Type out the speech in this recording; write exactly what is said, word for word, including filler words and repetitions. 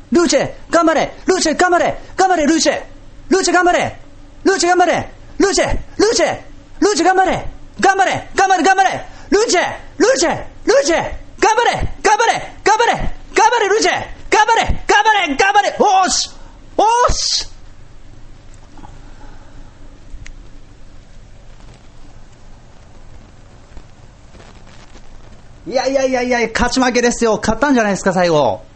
ルーチェ頑張れ、ルーチェ頑張れ、頑張れルーチェ、ルーチェ頑張れ、ルーチェ頑張れ、ルーチェルーチェルーチェ頑張れ、頑張れ頑張れ頑張れ、ルーチェルーチェルーチェ頑張れ頑張れ頑張れ頑張れルーチェ頑張れ頑張れ頑張れ、おーしおーし。いやいやいやいや、勝ち負けですよ。勝ったんじゃないですか最後。